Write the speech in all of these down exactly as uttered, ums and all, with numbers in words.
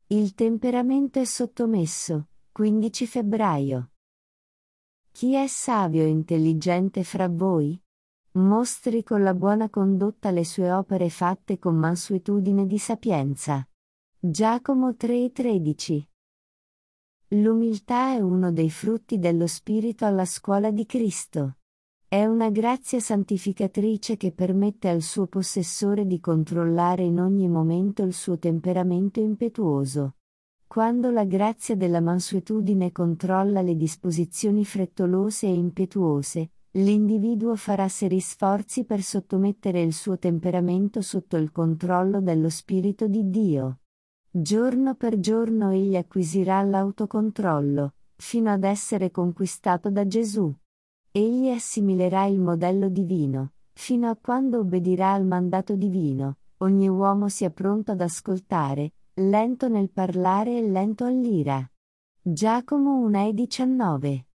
Il temperamento è sottomesso. quindici febbraio. Chi è savio e intelligente fra voi? Mostri con la buona condotta le sue opere fatte con mansuetudine di sapienza. Giacomo tre e tredici. L'umiltà è uno dei frutti dello Spirito alla scuola di Cristo. È una grazia santificatrice che permette al suo possessore di controllare in ogni momento il suo temperamento impetuoso. Quando la grazia della mansuetudine controlla le disposizioni frettolose e impetuose, l'individuo farà seri sforzi per sottomettere il suo temperamento sotto il controllo dello Spirito di Dio. Giorno per giorno egli acquisirà l'autocontrollo, fino ad essere conquistato da Gesù. Egli assimilerà il modello divino, fino a quando obbedirà al mandato divino. Ogni uomo sia pronto ad ascoltare, lento nel parlare e lento all'ira. Giacomo uno e diciannove.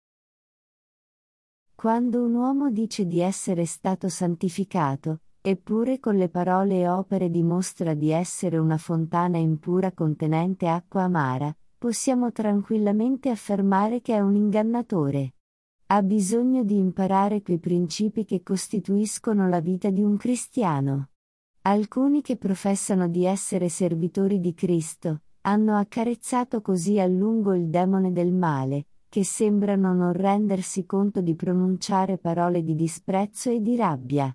Quando un uomo dice di essere stato santificato, eppure con le parole e opere dimostra di essere una fontana impura contenente acqua amara, possiamo tranquillamente affermare che è un ingannatore. Ha bisogno di imparare quei principi che costituiscono la vita di un cristiano. Alcuni che professano di essere servitori di Cristo, hanno accarezzato così a lungo il demone del male, che sembrano non rendersi conto di pronunciare parole di disprezzo e di rabbia.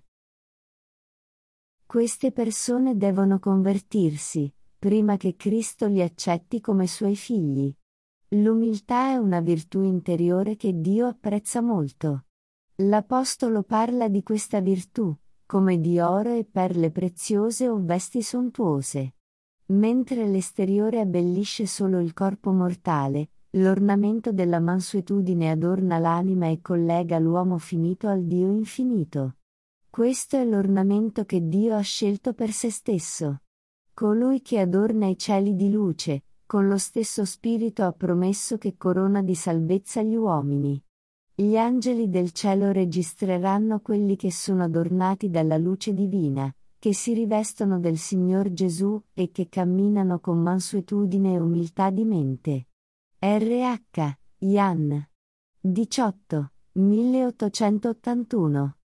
Queste persone devono convertirsi, prima che Cristo li accetti come suoi figli. L'umiltà è una virtù interiore che Dio apprezza molto. L'Apostolo parla di questa virtù, come di oro e perle preziose o vesti sontuose. Mentre l'esteriore abbellisce solo il corpo mortale, l'ornamento della mansuetudine adorna l'anima e collega l'uomo finito al Dio infinito. Questo è l'ornamento che Dio ha scelto per se stesso. Colui che adorna i cieli di luce, con lo stesso spirito ha promesso che corona di salvezza gli uomini. Gli angeli del cielo registreranno quelli che sono adornati dalla luce divina, che si rivestono del Signor Gesù e che camminano con mansuetudine e umiltà di mente. R H. Jan. diciotto, milleottocentottantuno